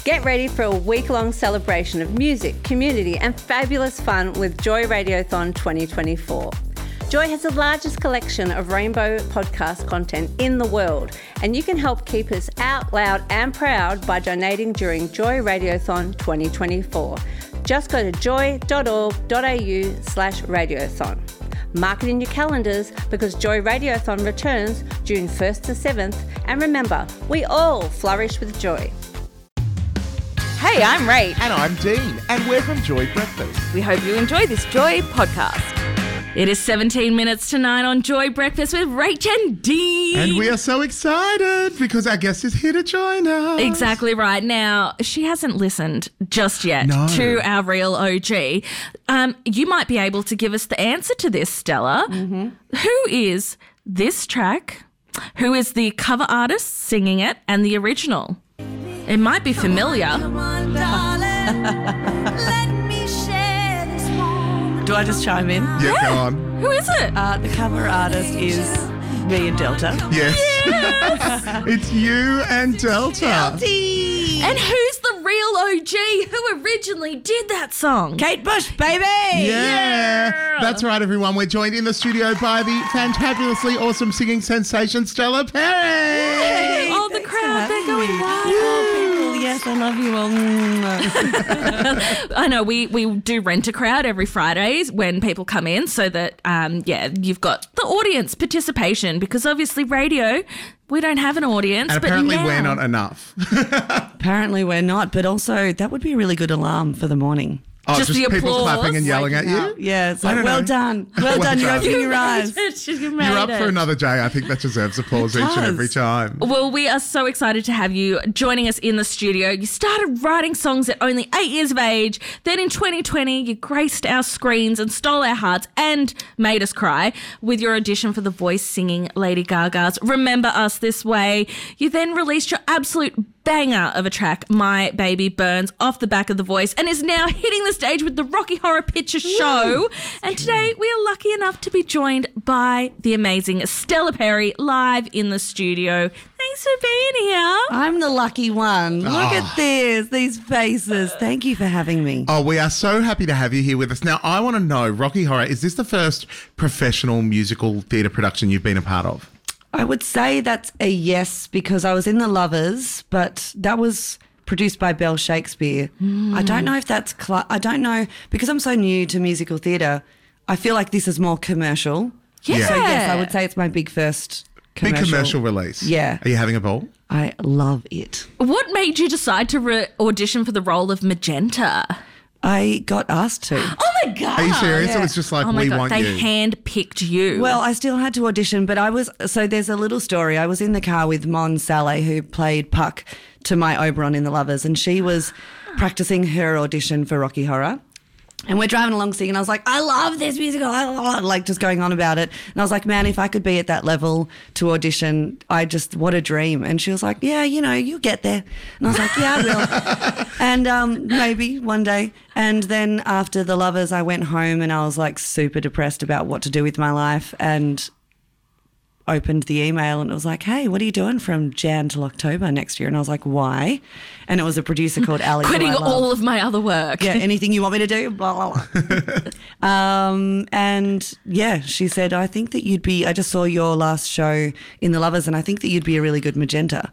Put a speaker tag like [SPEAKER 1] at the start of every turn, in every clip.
[SPEAKER 1] Get ready for a week-long celebration of music, community and fabulous fun with Joy Radiothon 2024. Joy has the largest collection of rainbow podcast content in the world, and you can help keep us out loud and proud by donating during Joy Radiothon 2024. Just go to joy.org.au/radiothon. Mark it in your calendars because Joy Radiothon returns June 1st to 7th, and remember, we all flourish with joy.
[SPEAKER 2] Hey, I'm Rach.
[SPEAKER 3] And I'm Dean, and we're from Joy Breakfast.
[SPEAKER 2] We hope you enjoy this Joy podcast. It is 17 minutes to 9 on Joy Breakfast with Rach and Dean.
[SPEAKER 3] And we are so excited because our guest is here to join us.
[SPEAKER 2] Exactly right. Now, she hasn't listened just yet to our real OG. You might be able to give us the answer to this, Stella. Mm-hmm. Who is this track? Who is the cover artist singing it and the original? It might be familiar.
[SPEAKER 4] Do I just chime in?
[SPEAKER 3] Yeah, go on.
[SPEAKER 2] Who is it?
[SPEAKER 4] The cover artist is me and Delta.
[SPEAKER 3] Yes. It's you and Delta.
[SPEAKER 2] And who's the real OG who originally did that song?
[SPEAKER 4] Kate Bush, baby!
[SPEAKER 3] Yeah. That's right, everyone. We're joined in the studio by the fantabulously awesome singing sensation, Stella Perry.
[SPEAKER 2] Oh, the crowd, they're going wild.
[SPEAKER 4] Oh, yes, I love you all.
[SPEAKER 2] I know, we do Rent a Crowd every Fridays when people come in so that, you've got the audience participation because obviously radio, we don't have an audience.
[SPEAKER 3] And apparently we're not enough.
[SPEAKER 4] Apparently we're not, but also that would be a really good alarm for the morning.
[SPEAKER 3] Oh,
[SPEAKER 2] Just the
[SPEAKER 3] people
[SPEAKER 2] applause,
[SPEAKER 3] clapping and yelling at you?
[SPEAKER 4] Yeah, it's like, well done. Well done, you're opening your eyes.
[SPEAKER 3] You're up for another day. I think that deserves applause each and every time.
[SPEAKER 2] Well, we are so excited to have you joining us in the studio. You started writing songs at only 8 years of age. Then in 2020, you graced our screens and stole our hearts and made us cry with your audition for The Voice singing Lady Gaga's Remember Us This Way. You then released your absolute banger of a track, My Baby Burns, off the back of The Voice, and is now hitting the stage with the Rocky Horror Picture Show. And today we are lucky enough to be joined by the amazing Stella Perry live in the studio. Thanks for being here.
[SPEAKER 4] I'm the lucky one. Look at this, these faces. Thank you for having me.
[SPEAKER 3] Oh, we are so happy to have you here with us. Now, I want to know, Rocky Horror, is this the first professional musical theatre production you've been a part of?
[SPEAKER 4] I would say that's a yes because I was in The Lovers, but that was produced by Bell Shakespeare. I don't know if that's I don't know, because I'm so new to musical theatre, I feel like this is more commercial.
[SPEAKER 2] Yeah.
[SPEAKER 4] So yes, I would say it's my big first commercial.
[SPEAKER 3] Big commercial release.
[SPEAKER 4] Yeah.
[SPEAKER 3] Are you having a ball?
[SPEAKER 4] I love it.
[SPEAKER 2] What made you decide to audition for the role of Magenta?
[SPEAKER 4] I got asked to.
[SPEAKER 2] Oh my God.
[SPEAKER 3] Are you serious?
[SPEAKER 4] Yeah.
[SPEAKER 3] It was just like,
[SPEAKER 2] Oh my
[SPEAKER 3] we
[SPEAKER 2] God,
[SPEAKER 3] want
[SPEAKER 2] they
[SPEAKER 3] you.
[SPEAKER 2] hand-picked you.
[SPEAKER 4] Well, I still had to audition, but so there's a little story. I was in the car with Mon Saleh, who played Puck to my Oberon in The Lovers, and she was practicing her audition for Rocky Horror. And we're driving along singing. I was like, I love this musical. I love it. Like just going on about it. And I was like, man, if I could be at that level to audition, what a dream. And she was like, yeah, you'll get there. And I was like, yeah, I will. And maybe one day. And then after The Lovers, I went home and I was like super depressed about what to do with my life and opened the email and it was like, hey, what are you doing from Jan till October next year? And I was like, why? And it was a producer called Ali.
[SPEAKER 2] quitting all of my other work.
[SPEAKER 4] Yeah, anything you want me to do? Blah, blah, blah. And yeah, she said, I think that I just saw your last show in The Lovers and I think that you'd be a really good Magenta.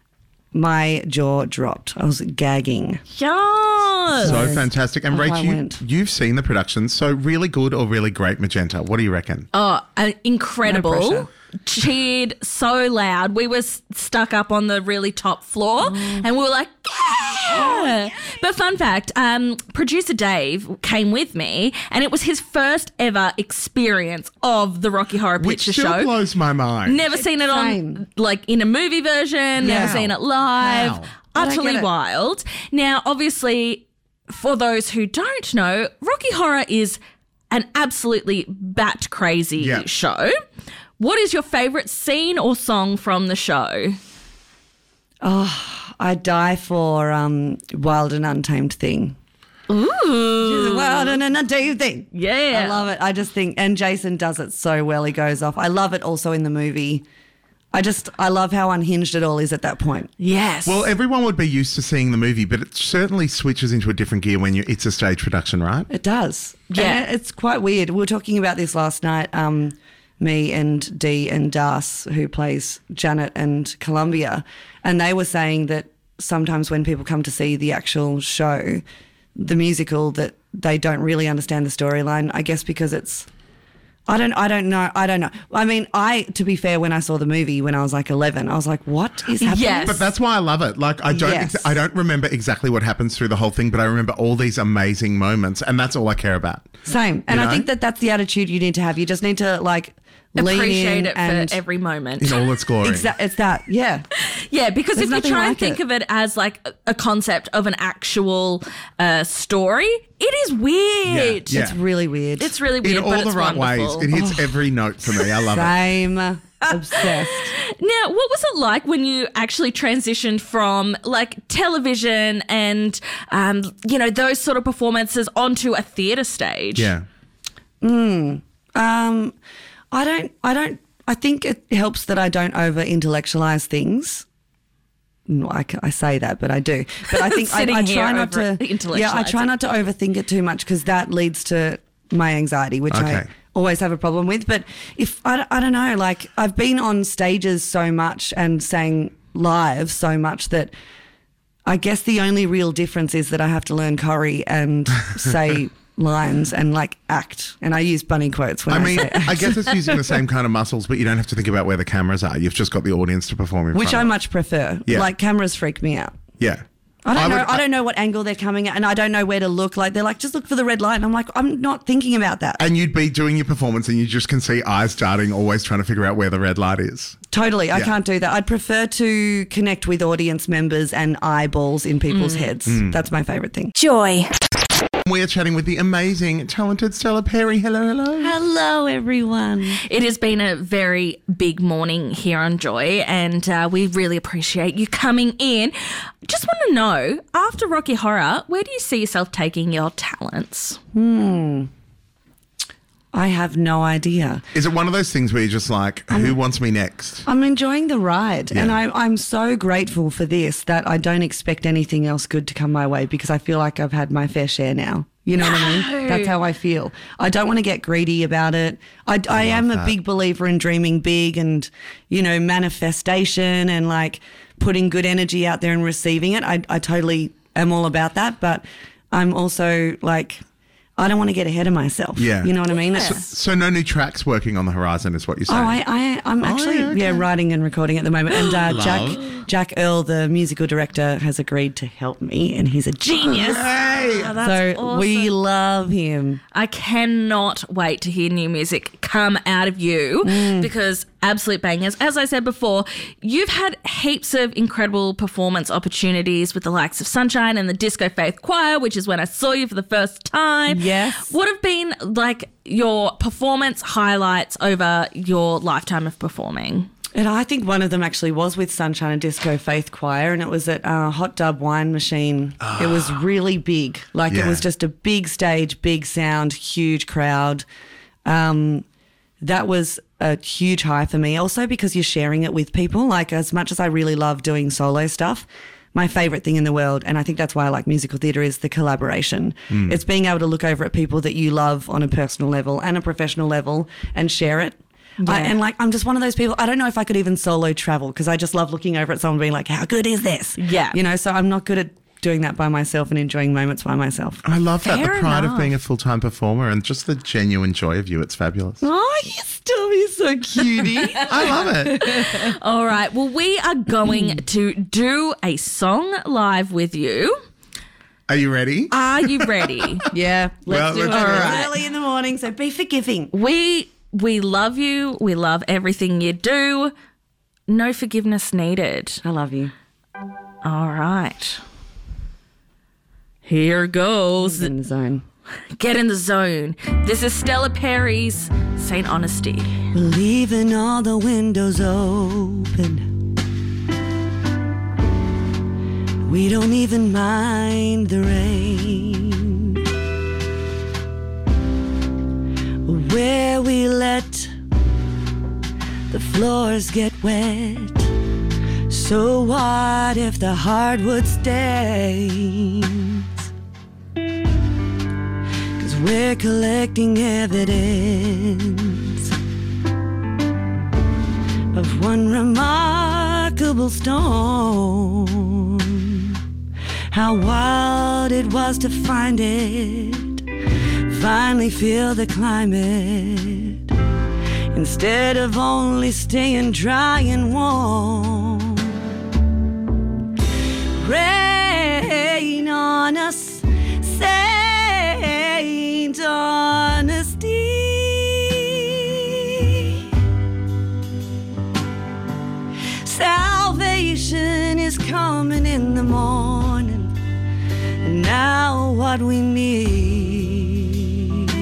[SPEAKER 4] My jaw dropped. I was gagging.
[SPEAKER 2] Yes.
[SPEAKER 3] So fantastic. And
[SPEAKER 4] I
[SPEAKER 3] Rach,
[SPEAKER 4] went.
[SPEAKER 3] you've seen the production. So really good or really great Magenta. What do you reckon?
[SPEAKER 2] Oh, incredible.
[SPEAKER 4] No pressure.
[SPEAKER 2] Cheered so loud. We were stuck up on the really top floor and we were like, yeah. But fun fact, producer Dave came with me and it was his first ever experience of the Rocky Horror
[SPEAKER 3] Which
[SPEAKER 2] Picture
[SPEAKER 3] still
[SPEAKER 2] Show.
[SPEAKER 3] blows my mind.
[SPEAKER 2] Never seen it
[SPEAKER 4] Same.
[SPEAKER 2] on, like in a movie version, never
[SPEAKER 4] Wow.
[SPEAKER 2] seen it live.
[SPEAKER 3] Wow.
[SPEAKER 4] I don't
[SPEAKER 2] Utterly
[SPEAKER 4] get it.
[SPEAKER 2] wild. Now, obviously, for those who don't know, Rocky Horror is an absolutely bat crazy
[SPEAKER 3] Yeah.
[SPEAKER 2] show. What is your favourite scene or song from the show?
[SPEAKER 4] I die for Wild and Untamed Thing.
[SPEAKER 2] Ooh.
[SPEAKER 4] Wild and Untamed Thing.
[SPEAKER 2] Yeah.
[SPEAKER 4] I love it. I just think, and Jason does it so well. He goes off. I love it also in the movie. I love how unhinged it all is at that point.
[SPEAKER 2] Yes.
[SPEAKER 3] Well, everyone would be used to seeing the movie, but it certainly switches into a different gear when it's a stage production, right?
[SPEAKER 4] It does.
[SPEAKER 2] Yeah.
[SPEAKER 4] And it's quite weird. We were talking about this last night, me and Dee and Das, who plays Janet and Columbia, and they were saying that sometimes when people come to see the actual show, the musical, that they don't really understand the storyline, I guess because it's... I don't know. I mean, to be fair, when I saw the movie when I was like 11, I was like, what is happening?
[SPEAKER 2] Yes.
[SPEAKER 3] But that's why I love it. Like, I don't remember exactly what happens through the whole thing, but I remember all these amazing moments, and that's all I care about.
[SPEAKER 4] Same. And
[SPEAKER 3] You
[SPEAKER 4] I
[SPEAKER 3] know?
[SPEAKER 4] think that's the attitude you need to have. You just need to like lean
[SPEAKER 2] appreciate
[SPEAKER 4] in
[SPEAKER 2] it
[SPEAKER 4] and
[SPEAKER 2] for every moment.
[SPEAKER 3] In all its glory.
[SPEAKER 4] It's that, yeah.
[SPEAKER 2] Yeah, because
[SPEAKER 4] There's
[SPEAKER 2] if you
[SPEAKER 4] nothing
[SPEAKER 2] try and
[SPEAKER 4] like
[SPEAKER 2] think
[SPEAKER 4] it.
[SPEAKER 2] of it as like a concept of an actual story, it is weird.
[SPEAKER 3] Yeah.
[SPEAKER 4] It's really weird.
[SPEAKER 2] It's really weird,
[SPEAKER 3] In all
[SPEAKER 2] but
[SPEAKER 3] the
[SPEAKER 2] it's
[SPEAKER 3] right
[SPEAKER 2] wonderful.
[SPEAKER 3] ways. It hits every note for me. I love it.
[SPEAKER 4] Same. Obsessed.
[SPEAKER 2] Now, what was it like when you actually transitioned from like television and, those sort of performances onto a theatre stage?
[SPEAKER 3] Yeah.
[SPEAKER 4] I think it helps that I don't over intellectualize things. No, I say that, but I do. But I think I
[SPEAKER 2] Sitting
[SPEAKER 4] try
[SPEAKER 2] here
[SPEAKER 4] not to. Yeah, I try
[SPEAKER 2] over-intellectualising.
[SPEAKER 4] not to overthink it too much because that leads to my anxiety, which I
[SPEAKER 3] Okay.
[SPEAKER 4] always have a problem with. But if I don't know, like I've been on stages so much and sang live so much that I guess the only real difference is that I have to learn choreo and say lines and like act. And I use bunny quotes when
[SPEAKER 3] I mean,
[SPEAKER 4] say act.
[SPEAKER 3] I guess it's using the same kind of muscles, but you don't have to think about where the cameras are. You've just got the audience to perform in
[SPEAKER 4] Which I
[SPEAKER 3] front of.
[SPEAKER 4] much prefer.
[SPEAKER 3] Yeah.
[SPEAKER 4] Like cameras freak me out.
[SPEAKER 3] Yeah.
[SPEAKER 4] I don't know what angle they're coming at, and I don't know where to look. Like they're like, just look for the red light. And I'm like, I'm not thinking about that.
[SPEAKER 3] And you'd be doing your performance and you just can see eyes darting, always trying to figure out where the red light is.
[SPEAKER 4] Totally, I
[SPEAKER 3] Yeah.
[SPEAKER 4] can't do that. I'd prefer to connect with audience members and eyeballs in people's heads. That's my favourite thing.
[SPEAKER 1] Joy.
[SPEAKER 3] We are chatting with the amazing, talented Stella Perry. Hello, hello.
[SPEAKER 4] Hello, everyone.
[SPEAKER 2] It has been a very big morning here on Joy, and we really appreciate you coming in. Just want to know, after Rocky Horror, where do you see yourself taking your talents?
[SPEAKER 4] I have no idea.
[SPEAKER 3] Is it one of those things where you're just like, who wants me next?
[SPEAKER 4] I'm enjoying the ride, and
[SPEAKER 3] Yeah.
[SPEAKER 4] I'm so grateful for this that I don't expect anything else good to come my way because I feel like I've had my fair share now. You know what I mean? That's how I feel. I don't want to get greedy about it. I am a big believer in dreaming big and, manifestation and like putting good energy out there and receiving it. I totally am all about that, but I'm also like, I don't want to get ahead of myself.
[SPEAKER 3] Yeah.
[SPEAKER 4] You know what I mean?
[SPEAKER 3] So no new tracks working on the horizon is what you're
[SPEAKER 4] Oh,
[SPEAKER 3] saying?
[SPEAKER 4] I'm actually
[SPEAKER 3] yeah, okay.
[SPEAKER 4] writing and recording at the moment. And
[SPEAKER 3] Love.
[SPEAKER 4] Jack Earl, the musical director, has agreed to help me, and he's a genius.
[SPEAKER 3] Hey!
[SPEAKER 2] Oh, that's
[SPEAKER 4] So we love him.
[SPEAKER 2] I cannot wait to hear new music come out of you because absolute bangers. As I said before, you've had heaps of incredible performance opportunities with the likes of Sunshine and the Disco Faith Choir, which is when I saw you for the first time.
[SPEAKER 4] Yes.
[SPEAKER 2] What have been like your performance highlights over your lifetime of performing?
[SPEAKER 4] And I think one of them actually was with Sunshine and Disco Faith Choir, and it was at Hot Dub Wine Machine. It was really big. Like
[SPEAKER 3] Yeah.
[SPEAKER 4] it was just a big stage, big sound, huge crowd. That was a huge high for me. Also because you're sharing it with people. Like as much as I really love doing solo stuff, my favourite thing in the world, and I think that's why I like musical theatre, is the collaboration. It's being able to look over at people that you love on a personal level and a professional level and share it. I'm just one of those people. I don't know if I could even solo travel because I just love looking over at someone being like, how good is this?
[SPEAKER 2] Yeah.
[SPEAKER 4] So I'm not good at doing that by myself and enjoying moments by myself.
[SPEAKER 3] I love that.
[SPEAKER 2] Fair
[SPEAKER 3] The pride
[SPEAKER 2] enough.
[SPEAKER 3] of being a full-time performer and just the genuine joy of you. It's fabulous.
[SPEAKER 4] Oh, you still be so cutie.
[SPEAKER 3] I love it.
[SPEAKER 2] All right. Well, we are going to do a song live with you.
[SPEAKER 3] Are you ready?
[SPEAKER 2] Are you ready?
[SPEAKER 4] Yeah,
[SPEAKER 3] Well,
[SPEAKER 4] let's do it.
[SPEAKER 3] let's do it.
[SPEAKER 4] It's early in the morning, so be forgiving.
[SPEAKER 2] We love you. We love everything you do. No forgiveness needed.
[SPEAKER 4] I love you.
[SPEAKER 2] All right. Here goes.
[SPEAKER 4] In the zone.
[SPEAKER 2] Get in the zone. This is Stella Perry's Saint Honesty.
[SPEAKER 4] We're leaving all the windows open. We don't even mind the rain. Where we let the floors get wet. So what if the hardwood stains? 'Cause we're collecting evidence of one remarkable storm. How wild it was to find it, finally feel the climate, instead of only staying dry and warm. Rain on us, Saint Honesty. Salvation is coming in the morning, and now what we need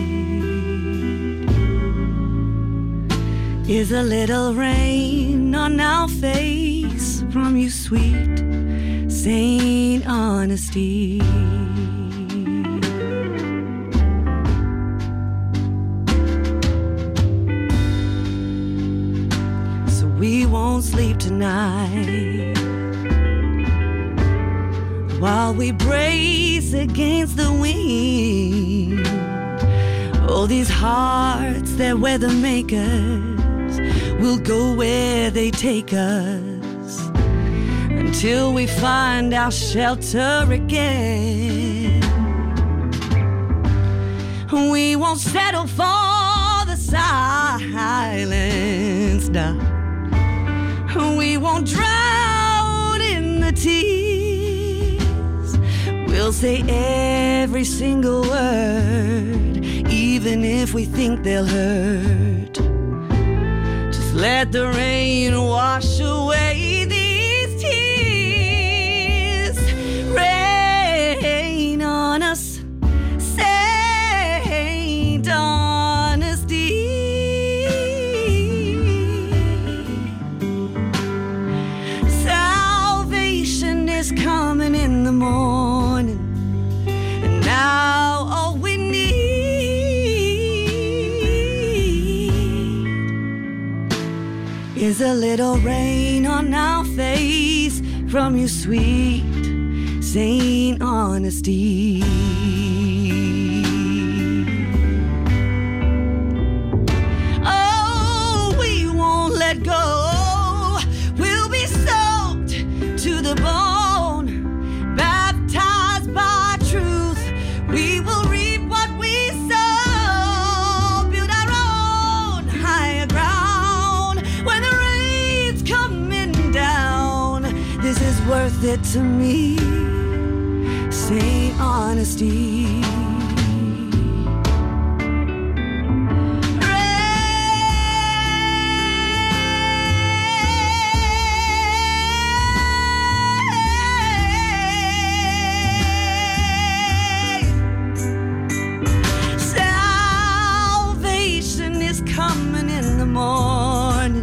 [SPEAKER 4] is a little rain on our face from you, sweet Saint Honesty. So we won't sleep tonight while we brace against the wind. Oh, these hearts, they're weather makers, will go where they take us until we find our shelter again. We won't settle for the silence, no. We won't drown in the tears. We'll say every single word, even if we think they'll hurt. Just let the rain wash away these tears. Rain on us, Saint Honesty. Salvation is coming in the morning, and now all we need is a little rain on our face from you, sweet Saint Honesty. Oh, we won't let go. We'll be soaked to the bone, baptized by truth. We will reap what we sow, build our own higher ground. When the rain's coming down, this is worth it to me, Saint Honesty. Salvation is coming in the morning.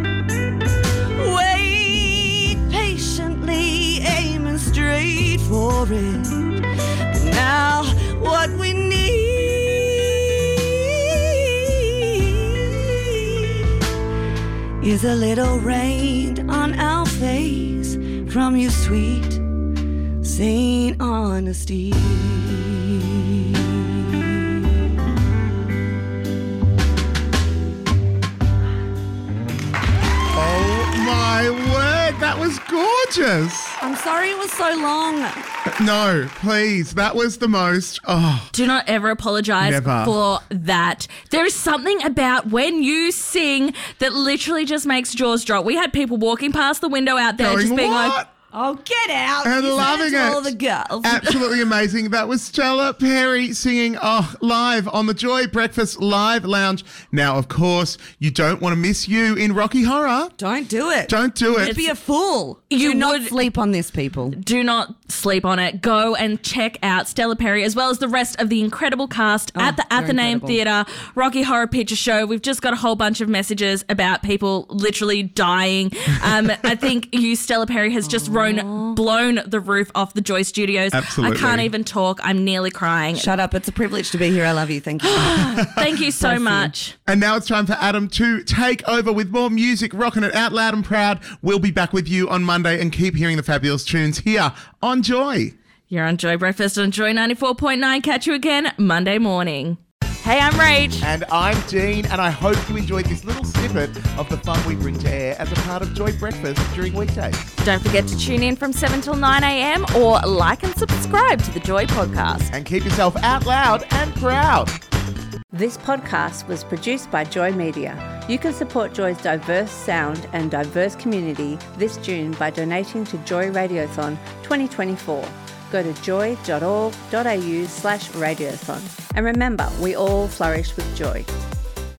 [SPEAKER 4] Wait patiently, aiming straight for it. But now what we need is a little rain on our face from you, sweet Saint Honesty.
[SPEAKER 3] Oh my word, that was gorgeous.
[SPEAKER 4] I'm sorry it was so long.
[SPEAKER 3] No, please, that was the most. Oh,
[SPEAKER 2] Do not ever apologize
[SPEAKER 3] Never.
[SPEAKER 2] for that. There is something about when you sing that literally just makes jaws drop. We had people walking past the window out there
[SPEAKER 3] going
[SPEAKER 2] just being
[SPEAKER 3] what?
[SPEAKER 2] like,
[SPEAKER 4] Oh, get out.
[SPEAKER 3] And
[SPEAKER 4] You said
[SPEAKER 3] loving
[SPEAKER 4] to
[SPEAKER 3] it.
[SPEAKER 4] all the girls.
[SPEAKER 3] Absolutely amazing. That was Stella Perry singing live on the Joy Breakfast Live Lounge. Now, of course, you don't want to miss you in Rocky Horror.
[SPEAKER 4] Don't do it.
[SPEAKER 3] Don't do it.
[SPEAKER 4] Be a fool.
[SPEAKER 2] You
[SPEAKER 4] Do not
[SPEAKER 2] would-
[SPEAKER 4] sleep on this, people.
[SPEAKER 2] do not sleep on it. Go and check out Stella Perry as well as the rest of the incredible cast at the Athenaeum Theatre, Rocky Horror Picture Show. We've just got a whole bunch of messages about people literally dying. I think you, Stella Perry, has just blown the roof off the Joy Studios.
[SPEAKER 3] Absolutely.
[SPEAKER 2] I can't even talk. I'm nearly crying.
[SPEAKER 4] Shut up. It's a privilege to be here. I love you. Thank you.
[SPEAKER 2] Thank you so much.
[SPEAKER 3] And now it's time for Adam to take over with more music, rocking it out loud and proud. We'll be back with you on Monday and keep hearing the fabulous tunes here on Joy.
[SPEAKER 2] You're on Joy Breakfast on Joy 94.9. Catch you again Monday morning. Hey, I'm Rach.
[SPEAKER 3] And I'm Dean, and I hope you enjoyed this little snippet of the fun we bring to air as a part of Joy Breakfast during weekdays.
[SPEAKER 5] Don't forget to tune in from 7 till 9 a.m. or like and subscribe to the Joy podcast.
[SPEAKER 3] And keep yourself out loud and proud.
[SPEAKER 1] This podcast was produced by Joy Media. You can support Joy's diverse sound and diverse community this June by donating to Joy Radiothon 2024. Go to joy.org.au/radiothon. And remember, we all flourish with joy.